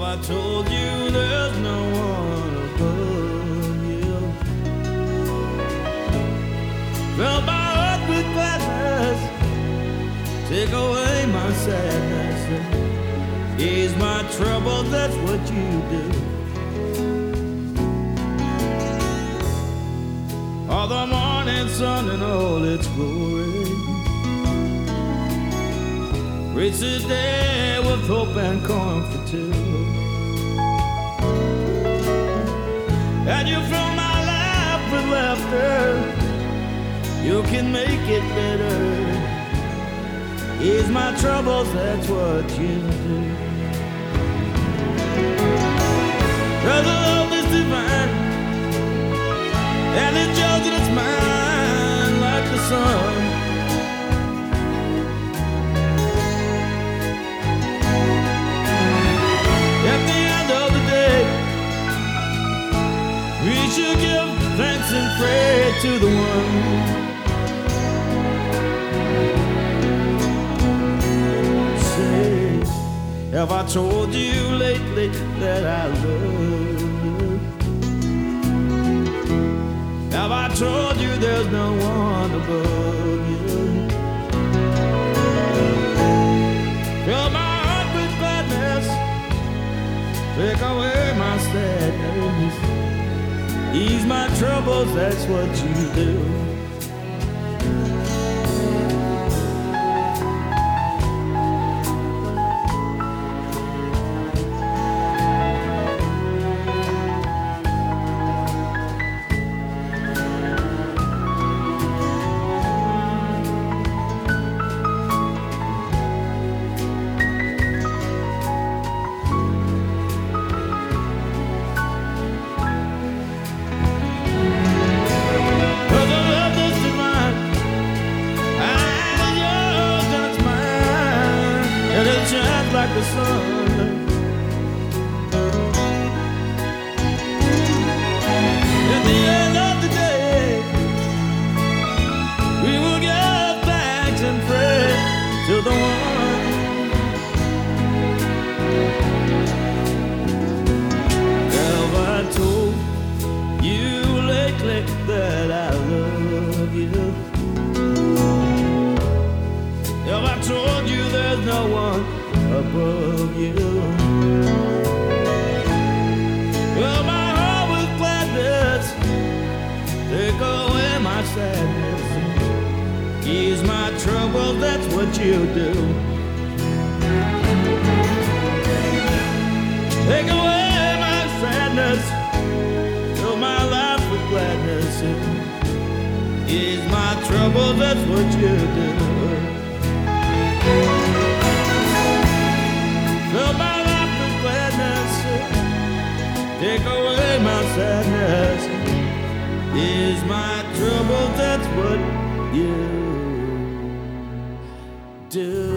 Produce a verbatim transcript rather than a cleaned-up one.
I told you there's no one above you? Fill my heart with gladness, take away my sadness, ease my trouble, that's what you do. All the morning sun and all its glory, reach the day with hope and comfort too. And you fill my life with laughter, you can make it better, ease my troubles, that's what you do. Cause the love is divine, and it's yours and it's mine like the sun. At the end of the day, we should give thanks and pray to the one. Say, have I told you lately that I love you? Have I told you there's no one above you? Fill my heart with gladness, take away my sadness, ease my troubles, that's what you do. Like the sun, at the end of the day, we will give thanks and pray to the one. Have I told you lately that I love you? Have I told you there's no one above you? Fill my heart with gladness, take away my sadness, ease my trouble, that's what you do. Take away my sadness, fill my life with gladness, ease my trouble, that's what you do. Fill my life with gladness, take away my sadness, ease my trouble, that's what you do.